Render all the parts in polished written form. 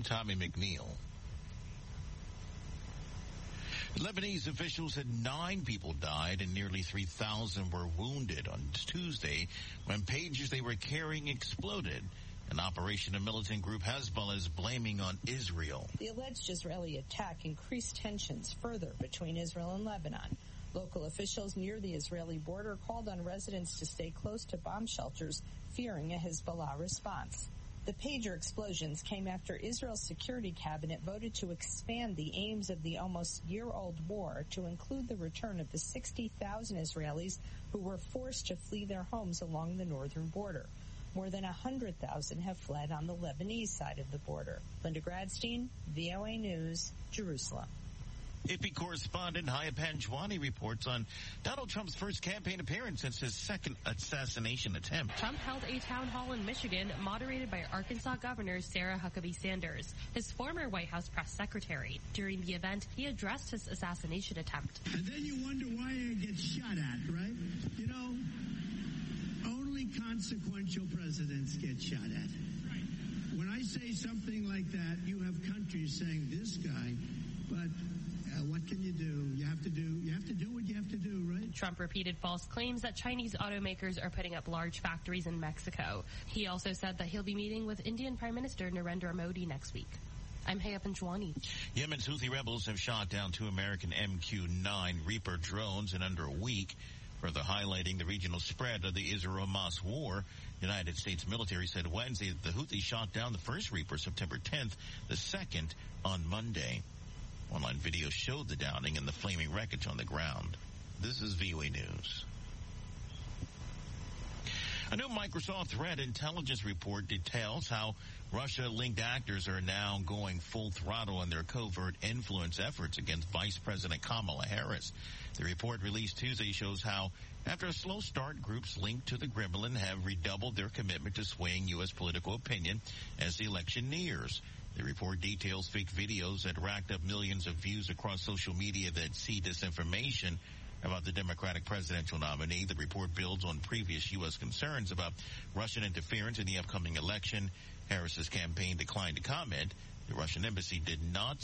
Tommy McNeil. Lebanese officials said 9 people died and nearly 3,000 were wounded on Tuesday when pagers they were carrying exploded. An operation a militant group Hezbollah is blaming on Israel. The alleged Israeli attack increased tensions further between Israel and Lebanon. Local officials near the Israeli border called on residents to stay close to bomb shelters, fearing a Hezbollah response. The pager explosions came after Israel's security cabinet voted to expand the aims of the almost year-old war to include the return of the 60,000 Israelis who were forced to flee their homes along the northern border. More than 100,000 have fled on the Lebanese side of the border. Linda Gradstein, VOA News, Jerusalem. AP correspondent Haya Panjwani reports on Donald Trump's first campaign appearance since his second assassination attempt. Trump held a town hall in Michigan moderated by Arkansas Governor Sarah Huckabee Sanders, his former White House press secretary. During the event, he addressed his assassination attempt. And then you wonder why it gets shot at, right? You know, only consequential presidents get shot at. When I say something like that, you have countries saying this guy, but what can you do? You have to do what you have to do, right? Trump repeated false claims that Chinese automakers are putting up large factories in Mexico. He also said that he'll be meeting with Indian Prime Minister Narendra Modi next week. I'm Haya Panjwani. Yemen's Houthi rebels have shot down 2 American MQ-9 Reaper drones in under a week, further highlighting the regional spread of the Israel-Hamas war. The United States military said Wednesday that the Houthis shot down the first Reaper September 10th, the second on Monday. Online video showed the downing and the flaming wreckage on the ground. This is VOA News. A new Microsoft threat intelligence report details how Russia-linked actors are now going full throttle in their covert influence efforts against Vice President Kamala Harris. The report released Tuesday shows how, after a slow start, groups linked to the Kremlin have redoubled their commitment to swaying U.S. political opinion as the election nears. The report details fake videos that racked up millions of views across social media that see disinformation about the Democratic presidential nominee. The report builds on previous U.S. concerns about Russian interference in the upcoming election. Harris's campaign declined to comment. The Russian embassy did not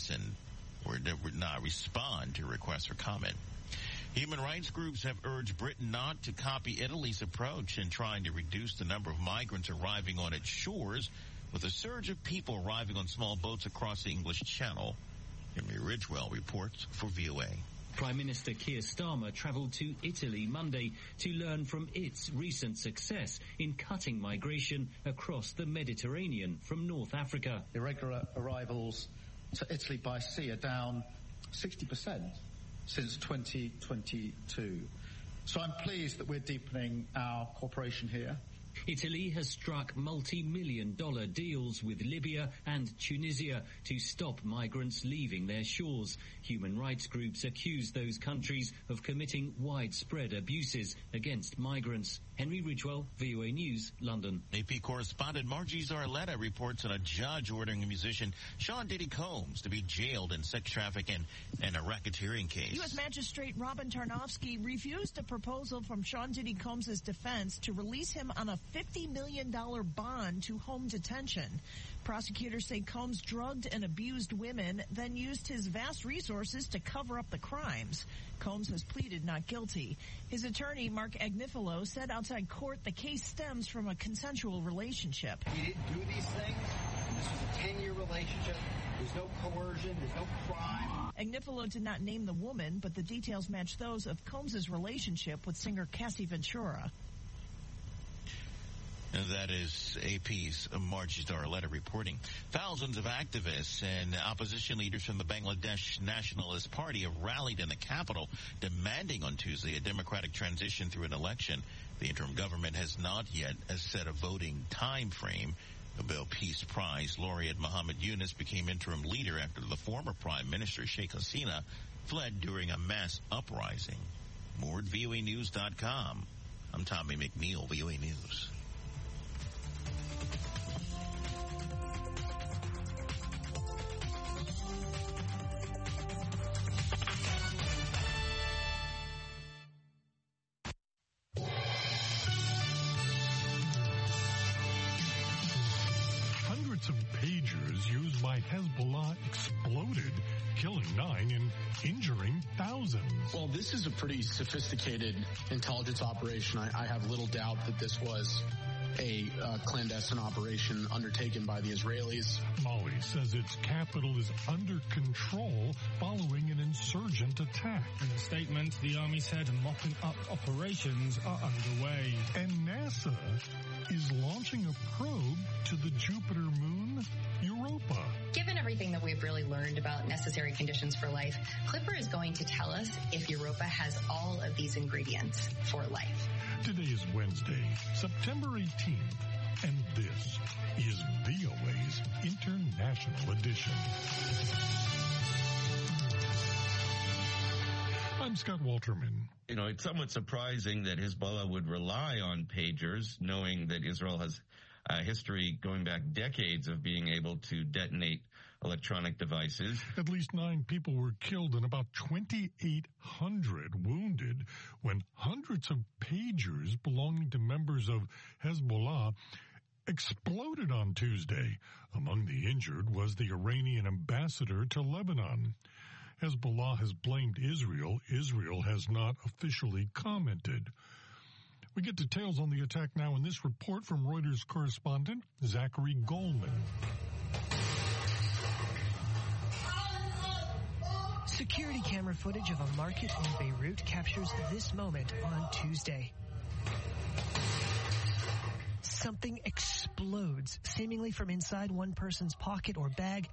respond to requests for comment. Human rights groups have urged Britain not to copy Italy's approach in trying to reduce the number of migrants arriving on its shores, with a surge of people arriving on small boats across the English Channel. Henry Ridgewell reports for VOA. Prime Minister Keir Starmer travelled to Italy Monday to learn from its recent success in cutting migration across the Mediterranean from North Africa. Irregular arrivals to Italy by sea are down 60% since 2022. So I'm pleased that we're deepening our cooperation here. Italy has struck multi-million-dollar deals with Libya and Tunisia to stop migrants leaving their shores. Human rights groups accuse those countries of committing widespread abuses against migrants. Henry Ridgewell, VOA News, London. AP correspondent Margie Zarletta reports on a judge ordering musician Sean Diddy Combs to be jailed in sex trafficking and a racketeering case. U.S. Magistrate Robin Tarnowski refused a proposal from Sean Diddy Combs' defense to release him on a $50 million bond to home detention. Prosecutors say Combs drugged and abused women, then used his vast resources to cover up the crimes. Combs has pleaded not guilty. His attorney, Mark Agnifilo, said outside court the case stems from a consensual relationship. He didn't do these things. This was a 10-year relationship. There's no coercion. There's no crime. Agnifilo did not name the woman, but the details match those of Combs' relationship with singer Cassie Ventura. And that is AP's Margie Zarletta reporting. Thousands of activists and opposition leaders from the Bangladesh Nationalist Party have rallied in the capital, demanding on Tuesday a democratic transition through an election. The interim government has not yet set a voting time frame. Nobel Peace Prize laureate Muhammad Yunus became interim leader after the former Prime Minister Sheikh Hasina fled during a mass uprising. More at voanews.com. I'm Tommy McNeil, VOA News. Hundreds of pagers used by Hezbollah exploded, killing 9 and injuring thousands. Well, this is a pretty sophisticated intelligence operation. I have little doubt that this was a clandestine operation undertaken by the Israelis. Mali says its capital is under control following an insurgent attack. In a statement, the army said mopping up operations are underway. And NASA is launching a probe to the Jupiter moon, Europa. Given everything that we've really learned about necessary conditions for life, Clipper is going to tell us if Europa has all of these ingredients for life. Today is Wednesday, September 18th, and this is VOA's International Edition. I'm Scott Walterman. You know, it's somewhat surprising that Hezbollah would rely on pagers, knowing that Israel has a history going back decades of being able to detonate electronic devices. At least 9 people were killed and about 2,800 wounded when hundreds of pagers belonging to members of Hezbollah exploded on Tuesday. Among the injured was the Iranian ambassador to Lebanon. Hezbollah has blamed Israel. Israel has not officially commented. We get details on the attack now in this report from Reuters correspondent Zachary Goldman. Security camera footage of a market in Beirut captures this moment on Tuesday. Something explodes, seemingly from inside one person's pocket or bag,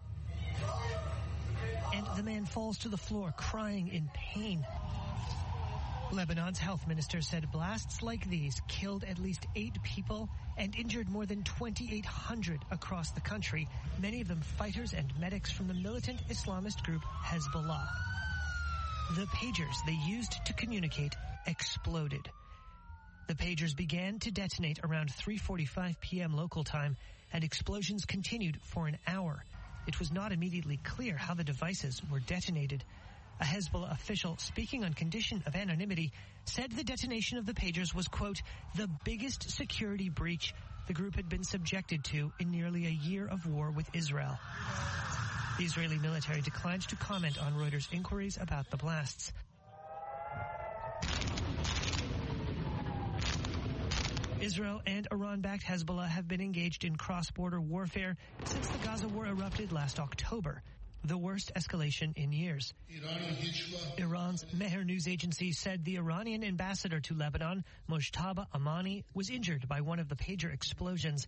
and the man falls to the floor crying in pain. Lebanon's health minister said blasts like these killed at least 8 people and injured more than 2,800 across the country, many of them fighters and medics from the militant Islamist group Hezbollah. The pagers they used to communicate exploded. The pagers began to detonate around 3:45 p.m. local time, and explosions continued for an hour. It was not immediately clear how the devices were detonated. A Hezbollah official speaking on condition of anonymity said the detonation of the pagers was, quote, the biggest security breach the group had been subjected to in nearly a year of war with Israel. The Israeli military declined to comment on Reuters' inquiries about the blasts. Israel and Iran-backed Hezbollah have been engaged in cross-border warfare since the Gaza war erupted last October, the worst escalation in years. Iran's Mehr news agency said the Iranian ambassador to Lebanon, Mojtaba Amani, was injured by one of the pager explosions.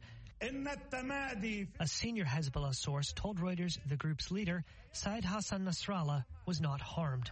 A senior Hezbollah source told Reuters the group's leader, Said Hassan Nasrallah, was not harmed.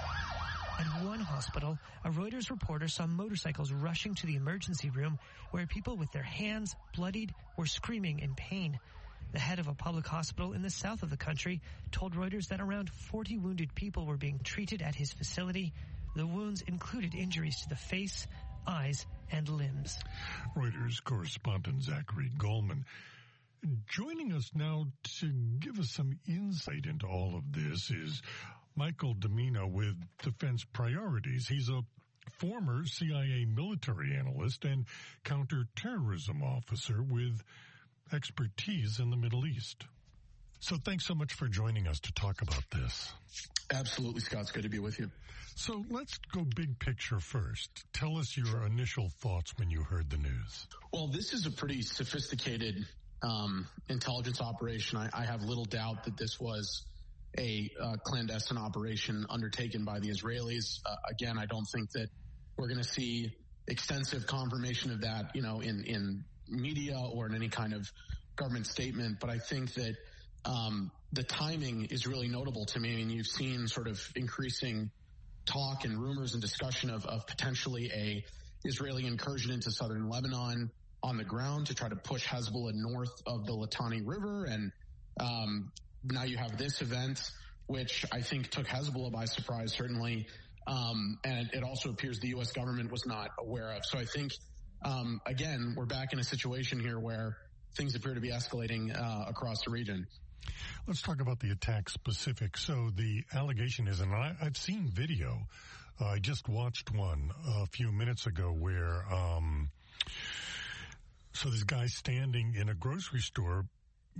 At one hospital, a Reuters reporter saw motorcycles rushing to the emergency room where people with their hands bloodied were screaming in pain. The head of a public hospital in the south of the country told Reuters that around 40 wounded people were being treated at his facility. The wounds included injuries to the face, eyes, and limbs. Reuters correspondent Zachary Goldman. Joining us now to give us some insight into all of this is Michael Domina with Defense Priorities. He's a former CIA military analyst and counterterrorism officer with expertise in the Middle East. So thanks so much for joining us to talk about this. Absolutely, Scott. It's good to be with you. So let's go big picture first. Tell us your initial thoughts when you heard the news. Well, this is a pretty sophisticated intelligence operation. I have little doubt that this was a clandestine operation undertaken by the Israelis. Again, I don't think that we're going to see extensive confirmation of that, in media or in any kind of government statement. But I think that the timing is really notable to me. I mean, you've seen sort of increasing talk and rumors and discussion of potentially a Israeli incursion into southern Lebanon on the ground to try to push Hezbollah north of the Litani River. And now you have this event, which I think took Hezbollah by surprise, certainly. And it also appears the U.S. government was not aware of. So I think, again, we're back in a situation here where things appear to be escalating across the region. Let's talk about the attack specifics. So the allegation is, and I've seen video, I just watched one a few minutes ago where so this guy standing in a grocery store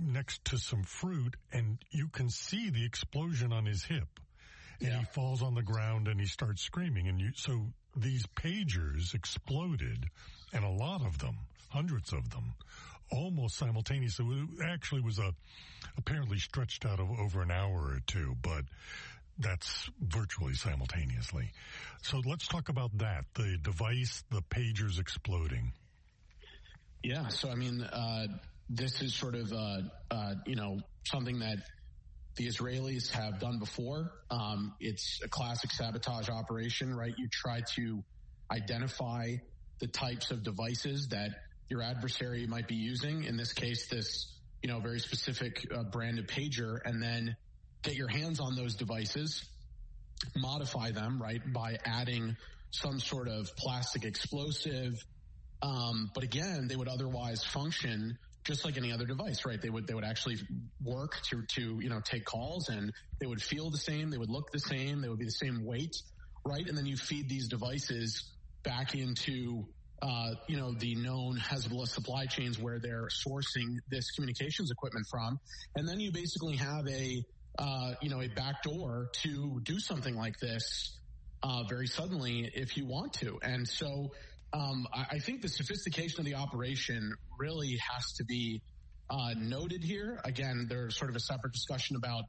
next to some fruit, and you can see the explosion on his hip. And he falls on the ground and he starts screaming. And so these pagers exploded, and a lot of them, hundreds of them, almost simultaneously. It actually was apparently stretched out over an hour or two, but that's virtually simultaneously. So let's talk about that, the device, the pagers exploding. Yeah, so I mean, this is sort of, something that the Israelis have done before. It's a classic sabotage operation, right? You try to identify the types of devices that your adversary might be using. In this case, this, very specific brand of pager, and then get your hands on those devices, modify them, right, by adding some sort of plastic explosive. But again, they would otherwise function just like any other device, right? They would actually work to take calls, and they would feel the same. They would look the same. They would be the same weight, right? And then you feed these devices back into, the known Hezbollah supply chains where they're sourcing this communications equipment from. And then you basically have a backdoor to do something like this, very suddenly if you want to. And so, I think the sophistication of the operation really has to be noted here. Again, there's sort of a separate discussion about,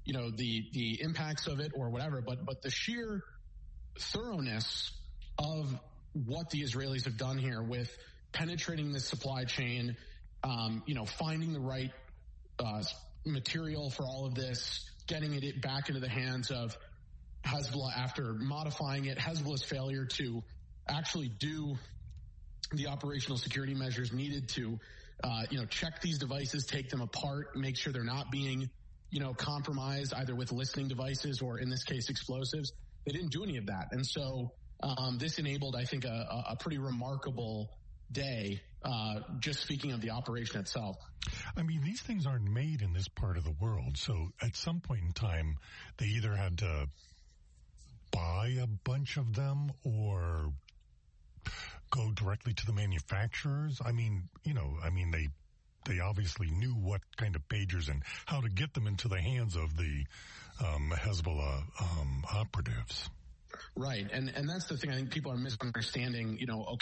the impacts of it or whatever, but the sheer thoroughness of what the Israelis have done here with penetrating this supply chain, finding the right material for all of this, getting it back into the hands of Hezbollah after modifying it, Hezbollah's failure to actually do the operational security measures needed to, check these devices, take them apart, make sure they're not being, compromised either with listening devices or in this case explosives. They didn't do any of that. And so this enabled, I think, a pretty remarkable day, just speaking of the operation itself. I mean, these things aren't made in this part of the world. So at some point in time, they either had to buy a bunch of them or go directly to the manufacturers. I mean, they obviously knew what kind of pagers and how to get them into the hands of the Hezbollah operatives. Right. And that's the thing I think people are misunderstanding,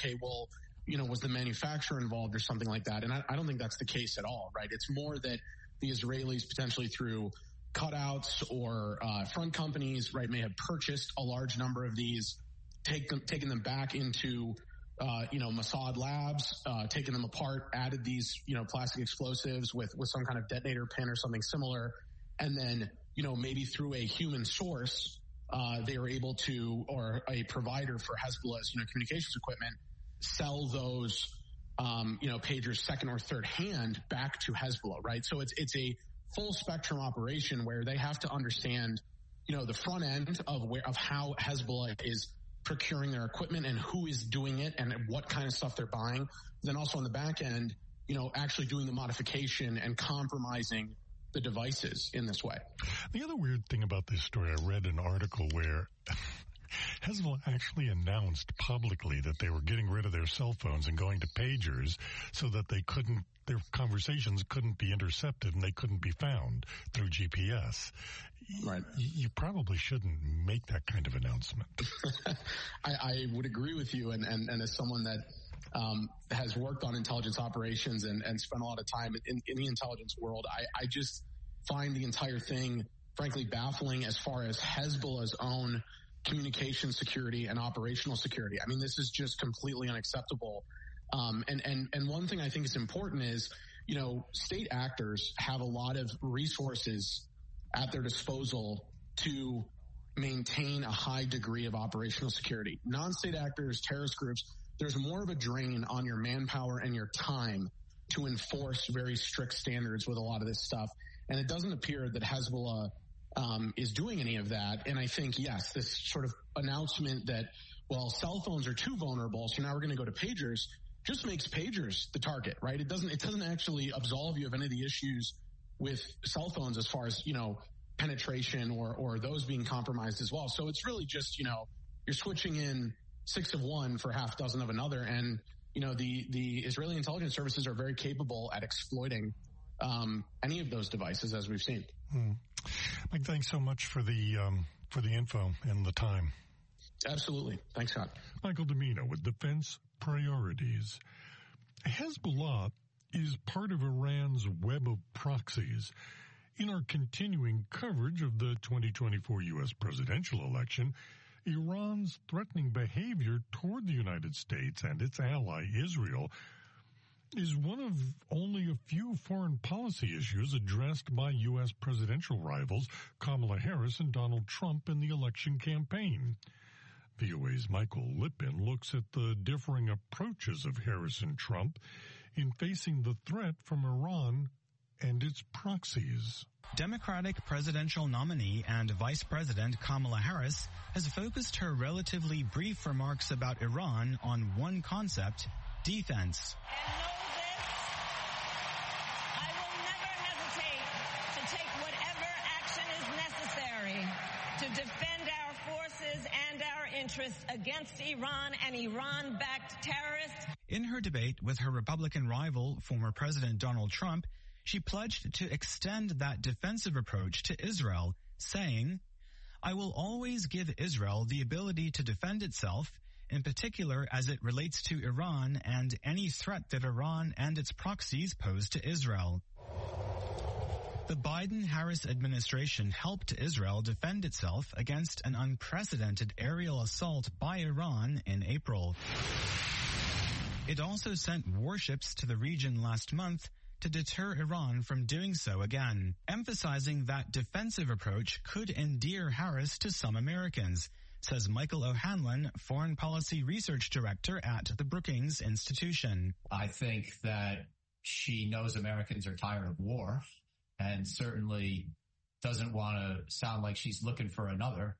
was the manufacturer involved or something like that? And I don't think that's the case at all, right? It's more that the Israelis potentially through cutouts or front companies, right, may have purchased a large number of these, taken them back into Mossad labs, taken them apart, added these, plastic explosives with some kind of detonator pin or something similar. And then, maybe through a human source, they were able to, or a provider for Hezbollah's, communications equipment, sell those, pagers second or third hand back to Hezbollah, right? So it's a full spectrum operation where they have to understand, the front end of how Hezbollah is procuring their equipment and who is doing it and what kind of stuff they're buying. Then also on the back end, actually doing the modification and compromising the devices in this way. The other weird thing about this story, I read an article where Hezbollah actually announced publicly that they were getting rid of their cell phones and going to pagers so that their conversations couldn't be intercepted and they couldn't be found through GPS. Right. You probably shouldn't make that kind of announcement. I would agree with you. And as someone that has worked on intelligence operations and spent a lot of time in the intelligence world, I just find the entire thing, frankly, baffling as far as Hezbollah's own communication security and operational security. I mean, this is just completely unacceptable. And one thing I think is important is, state actors have a lot of resources at their disposal to maintain a high degree of operational security. Non-state actors, terrorist groups, there's more of a drain on your manpower and your time to enforce very strict standards with a lot of this stuff. And it doesn't appear that Hezbollah is doing any of that. And I think, yes, this sort of announcement that, well, cell phones are too vulnerable, so now we're going to go to pagers, just makes pagers the target, right? It doesn't actually absolve you of any of the issues with cell phones as far as, penetration or those being compromised as well. So it's really just, you're switching in 6 of one for half dozen of another. And, the Israeli intelligence services are very capable at exploiting any of those devices, as we've seen. Mike, thanks so much for the info and the time. Absolutely. Thanks, Scott. Michael Domino with Defense Priorities. Hezbollah is part of Iran's web of proxies. In our continuing coverage of the 2024 U.S. presidential election, Iran's threatening behavior toward the United States and its ally, Israel, is one of only a few foreign policy issues addressed by U.S. presidential rivals Kamala Harris and Donald Trump in the election campaign. VOA's Michael Lippin looks at the differing approaches of Harris and Trump in facing the threat from Iran and its proxies. Democratic presidential nominee and Vice President Kamala Harris has focused her relatively brief remarks about Iran on one concept, defense. And know this, I will never hesitate to take whatever action is necessary to defend our forces and our interests against Iran and Iran-backed terrorists. In her debate with her Republican rival, former President Donald Trump, she pledged to extend that defensive approach to Israel, saying, "I will always give Israel the ability to defend itself, in particular as it relates to Iran and any threat that Iran and its proxies pose to Israel." The Biden-Harris administration helped Israel defend itself against an unprecedented aerial assault by Iran in April. It also sent warships to the region last month to deter Iran from doing so again, emphasizing that defensive approach could endear Harris to some Americans, says Michael O'Hanlon, Foreign Policy Research Director at the Brookings Institution. I think that she knows Americans are tired of war and certainly doesn't want to sound like she's looking for another.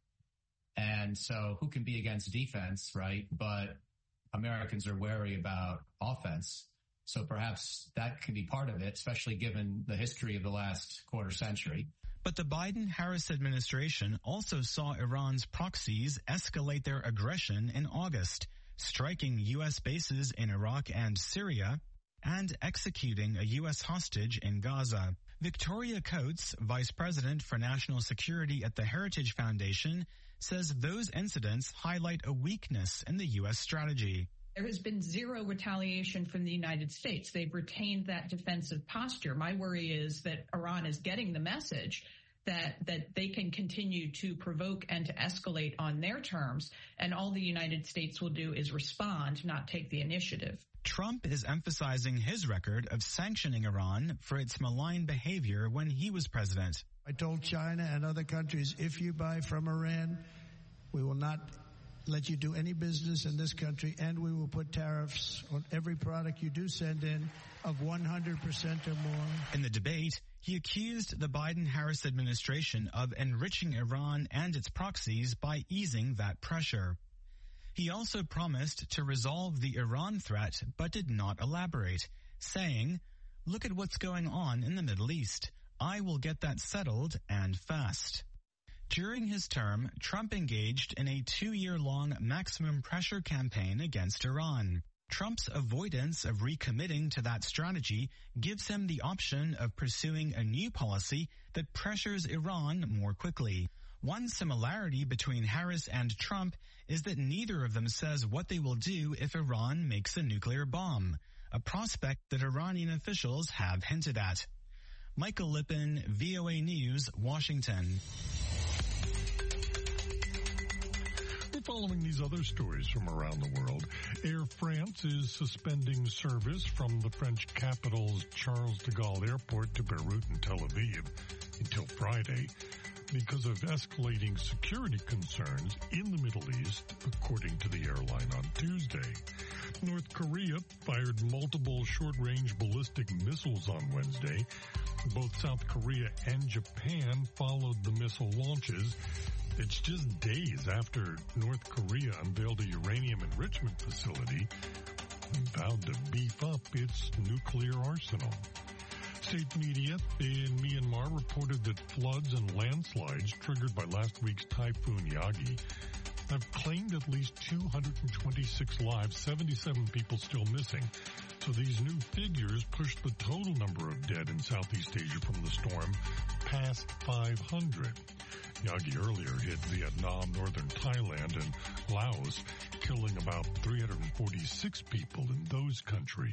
And so who can be against defense, right? But Americans are wary about offense. So perhaps that can be part of it, especially given the history of the last quarter century. But the Biden-Harris administration also saw Iran's proxies escalate their aggression in August, striking U.S. bases in Iraq and Syria and executing a U.S. hostage in Gaza. Victoria Coates, Vice President for National Security at the Heritage Foundation, says those incidents highlight a weakness in the U.S. strategy. There has been zero retaliation from the United States. They've retained that defensive posture. My worry is that Iran is getting the message that they can continue to provoke and to escalate on their terms, and all the United States will do is respond, not take the initiative. Trump is emphasizing his record of sanctioning Iran for its malign behavior when he was president. I told China and other countries, if you buy from Iran, we will not let you do any business in this country, and we will put tariffs on every product you do send in of 100% or more. In the debate, he accused the Biden-Harris administration of enriching Iran and its proxies by easing that pressure. He also promised to resolve the Iran threat, but did not elaborate, saying, "Look at what's going on in the Middle East. I will get that settled and fast." During his term, Trump engaged in a 2-year-long maximum pressure campaign against Iran. Trump's avoidance of recommitting to that strategy gives him the option of pursuing a new policy that pressures Iran more quickly. One similarity between Harris and Trump is that neither of them says what they will do if Iran makes a nuclear bomb, a prospect that Iranian officials have hinted at. Michael Lippin, VOA News, Washington. We're following these other stories from around the world. Air France is suspending service from the French capital's Charles de Gaulle Airport to Beirut and Tel Aviv until Friday because of escalating security concerns in the Middle East, according to the airline on Tuesday. North Korea fired multiple short-range ballistic missiles on Wednesday. Both South Korea and Japan followed the missile launches. It's just days after North Korea unveiled a uranium enrichment facility and vowed to beef up its nuclear arsenal. State media in Myanmar reported that floods and landslides triggered by last week's Typhoon Yagi have claimed at least 226 lives, 77 people still missing. So These new figures pushed the total number of dead in Southeast Asia from the storm past 500. Yagi earlier hit Vietnam, northern Thailand, and Laos, killing about 346 people in those countries.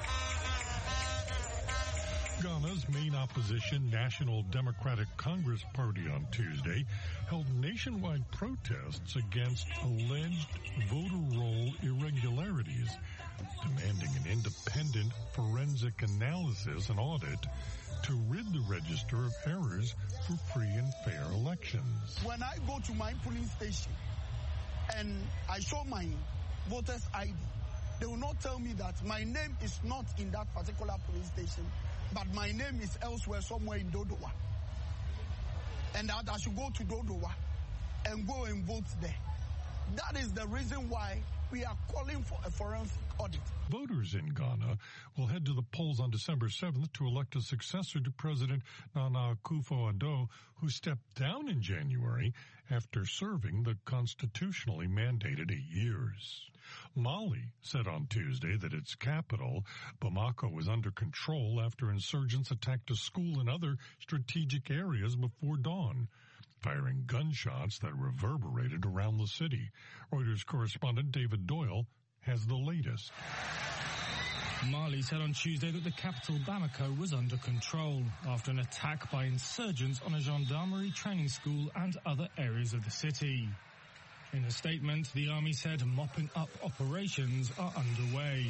Ghana's main opposition, National Democratic Congress Party, on Tuesday held nationwide protests against alleged voter roll irregularities, demanding an independent forensic analysis and audit to rid the register of errors for free and fair elections. When I go to my polling station and I show my voter's ID, they will not tell me that my name is not in that particular polling station, but my name is elsewhere, somewhere in Dodowa. And that I should go to Dodowa and go and vote there. That is the reason why we are calling for a forensic audit. Voters in Ghana will head to the polls on December 7th to elect a successor to President Nana Akufo-Addo, who stepped down in January after serving the constitutionally mandated 8 years. Mali said on Tuesday that its capital, Bamako, was under control after insurgents attacked a school and other strategic areas before dawn, firing gunshots that reverberated around the city. Reuters correspondent David Doyle has the latest. Mali said on Tuesday that the capital Bamako was under control after an attack by insurgents on a gendarmerie training school and other areas of the city. In a statement, the army said mopping up operations are underway.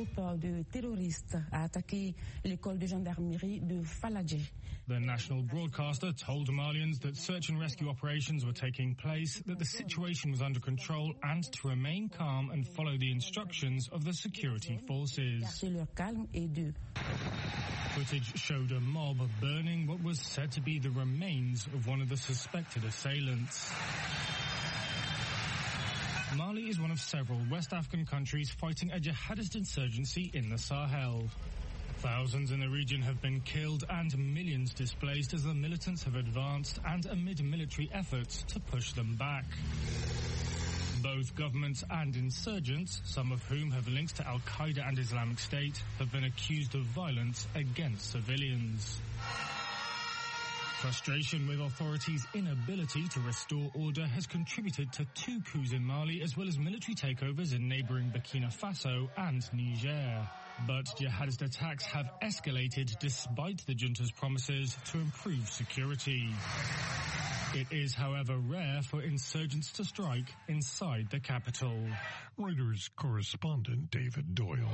The national broadcaster told Malians that search and rescue operations were taking place, that the situation was under control, and to remain calm and follow the instructions of the security forces. Footage showed a mob burning what was said to be the remains of one of the suspected assailants. Mali is one of several West African countries fighting a jihadist insurgency in the Sahel. Thousands in the region have been killed and millions displaced as the militants have advanced and amid military efforts to push them back. Both governments and insurgents, some of whom have links to Al-Qaeda and Islamic State, have been accused of violence against civilians. Frustration with authorities' inability to restore order has contributed to 2 coups in Mali, as well as military takeovers in neighboring Burkina Faso and Niger. But jihadist attacks have escalated despite the junta's promises to improve security. It is, however, rare for insurgents to strike inside the capital. Reuters correspondent David Doyle.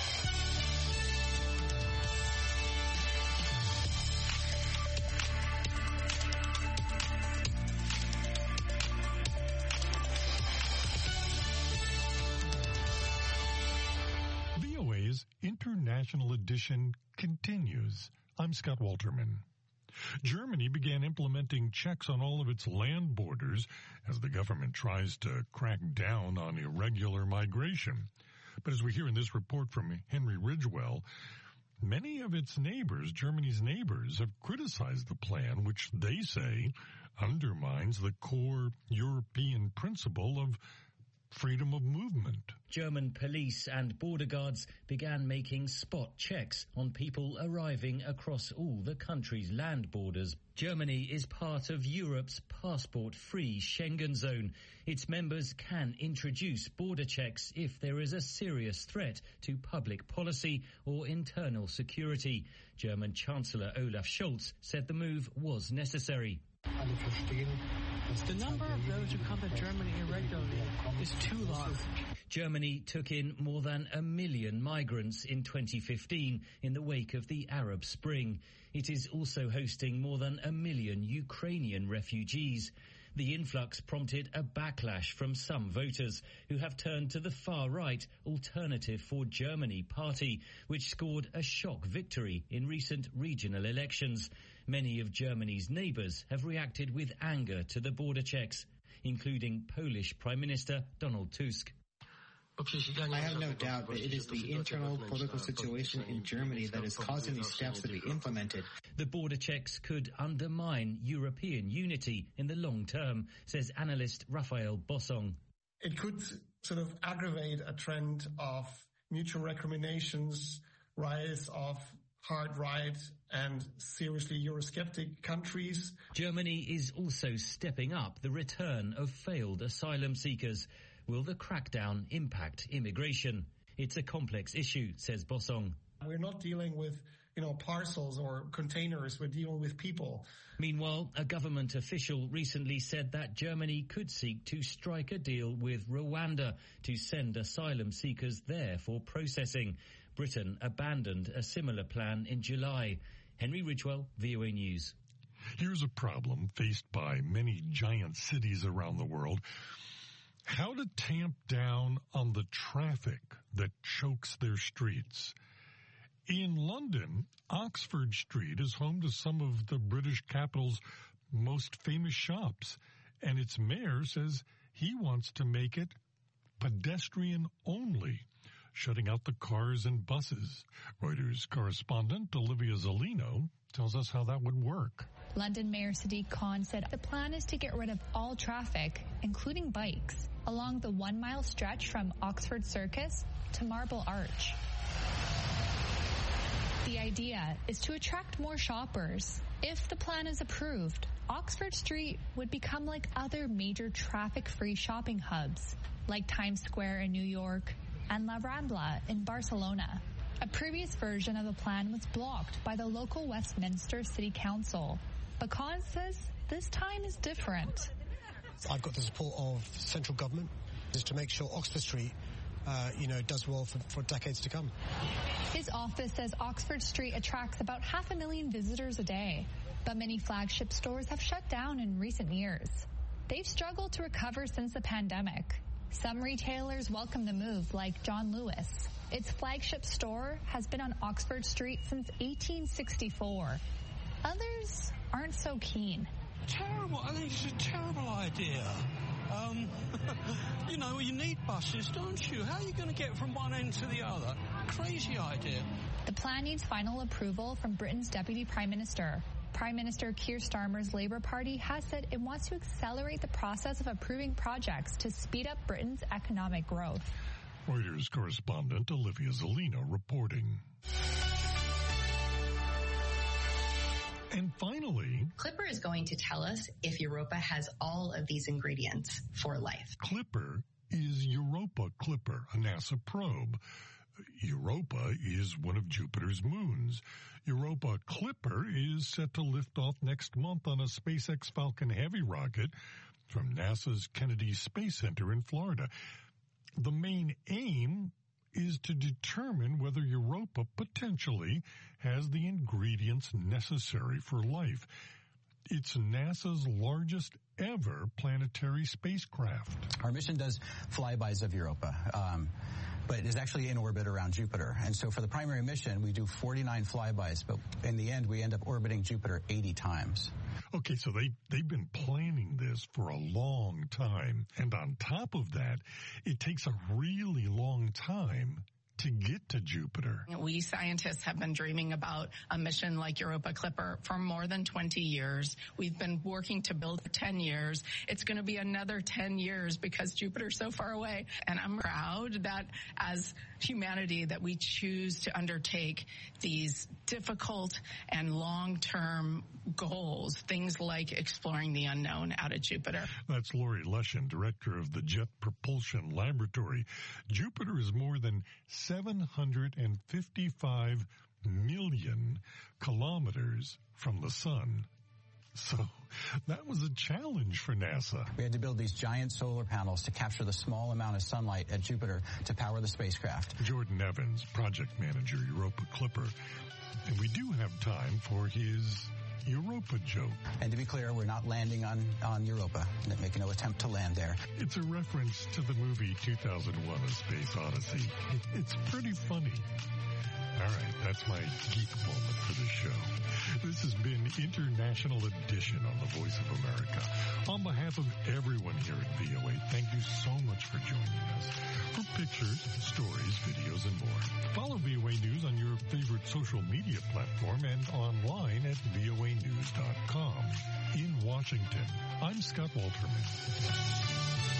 International Edition continues. I'm Scott Walterman. Germany began implementing checks on all of its land borders as the government tries to crack down on irregular migration. But as we hear in this report from Henry Ridgewell, many of its neighbors, Germany's neighbors, have criticized the plan, which they say undermines the core European principle of freedom of movement. German police and border guards began making spot checks on people arriving across all the country's land borders. Germany is part of Europe's passport-free Schengen zone. Its members can introduce border checks if there is a serious threat to public policy or internal security. German Chancellor Olaf Scholz said the move was necessary. The number of those who come to Germany irregularly is too large. Germany took in more than 1 million migrants in 2015 in the wake of the Arab Spring. It is also hosting more than 1 million Ukrainian refugees. The influx prompted a backlash from some voters who have turned to the far-right Alternative for Germany party, which scored a shock victory in recent regional elections. Many of Germany's neighbours have reacted with anger to the border checks, including Polish Prime Minister Donald Tusk. I have no doubt that it is the internal political situation in Germany that is causing these steps to be implemented. The border checks could undermine European unity in the long term, says analyst Raphael Bossong. It could sort of aggravate a trend of mutual recriminations, rise of hard right and seriously Eurosceptic countries. Germany is also stepping up the return of failed asylum seekers. Will the crackdown impact immigration? It's a complex issue, says Bossong. We're not dealing with, parcels or containers. We're dealing with people. Meanwhile, a government official recently said that Germany could seek to strike a deal with Rwanda to send asylum seekers there for processing. Britain abandoned a similar plan in July. Henry Ridgewell, VOA News. Here's a problem faced by many giant cities around the world. How to tamp down on the traffic that chokes their streets. In London, Oxford Street is home to some of the British capital's most famous shops, and its mayor says he wants to make it pedestrian only, shutting out the cars and buses. Reuters correspondent Olivia Zolino tells us how that would work. London Mayor Sadiq Khan said the plan is to get rid of all traffic, including bikes, along the 1 mile stretch from Oxford Circus to Marble Arch. The idea is to attract more shoppers. If the plan is approved, Oxford Street would become like other major traffic-free shopping hubs, like Times Square in New York and La Rambla in Barcelona. A previous version of the plan was blocked by the local Westminster City Council. But Khan says this time is different. I've got the support of central government is to make sure Oxford Street does well for decades to come. His office says Oxford Street attracts about 500,000 visitors a day, but many flagship stores have shut down in recent years. They've struggled to recover since the pandemic. Some retailers welcome the move, like John Lewis. Its flagship store has been on Oxford Street since 1864. Others aren't so keen. Terrible. I think it's a terrible idea. You need buses, don't you? How are you going to get from one end to the other? Crazy idea. The plan needs final approval from Britain's Deputy Prime Minister. Prime Minister Keir Starmer's Labour Party has said it wants to accelerate the process of approving projects to speed up Britain's economic growth. Reuters correspondent Olivia Zolino reporting. And finally, Clipper is going to tell us if Europa has all of these ingredients for life. Clipper is Europa Clipper, a NASA probe. Europa is one of Jupiter's moons. Europa Clipper is set to lift off next month on a SpaceX Falcon Heavy rocket from NASA's Kennedy Space Center in Florida. The main aim is to determine whether Europa potentially has the ingredients necessary for life. It's NASA's largest ever planetary spacecraft. Our mission does flybys of Europa, but is actually in orbit around Jupiter. And so for the primary mission, we do 49 flybys, but in the end, we end up orbiting Jupiter 80 times. Okay, so they've been planning this for a long time. And on top of that, it takes a really long time to get to Jupiter. We scientists have been dreaming about a mission like Europa Clipper for more than 20 years. We've been working to build for 10 years. It's going to be another 10 years because Jupiter's so far away. And I'm proud that as humanity that we choose to undertake these difficult and long-term goals, things like exploring the unknown out at Jupiter. That's Lori Leshin, director of the Jet Propulsion Laboratory. Jupiter is more than 755 million kilometers from the sun. So that was a challenge for NASA. We had to build these giant solar panels to capture the small amount of sunlight at Jupiter to power the spacecraft. Jordan Evans, project manager, Europa Clipper. And we do have time for his Europa joke. And to be clear, we're not landing on Europa, making no attempt to land there. It's a reference to the movie 2001: A Space Odyssey. It's pretty funny. All right, that's my geek moment for the show. This has been International Edition on the Voice of America. On behalf of everyone here at VOA, thank you so much for joining us. For pictures, stories, videos, and more, follow VOA News on your favorite social media platform and online at voanews.com. In Washington, I'm Scott Walterman.